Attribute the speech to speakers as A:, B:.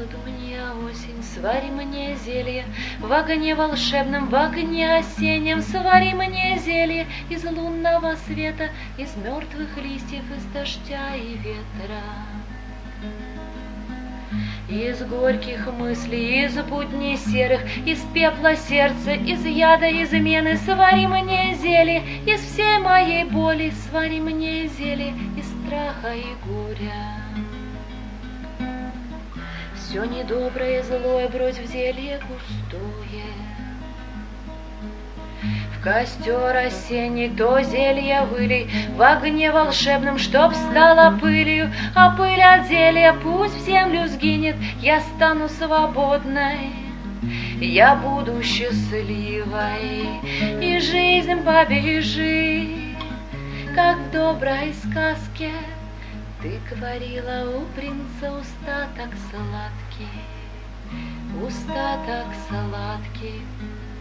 A: мне осень, свари мне зелье, в огне волшебном, в огне осеннем, свари мне зелье из лунного света, из мертвых листьев, из дождя и ветра. Из горьких мыслей, из будней серых, из пепла сердца, из яда измены, свари мне зелье из всей моей боли, свари мне зелье из страха и горя. Все недоброе, злое брось в зелье густое. В костер осенний то зелье вылей, в огне волшебном, чтоб стало пылью, а пыль от зелья пусть в землю сгинет, я стану свободной, я буду счастливой, и жизнь побежит, как в доброй сказке. Ты говорила, у принца уста так сладкий, уста так сладкий.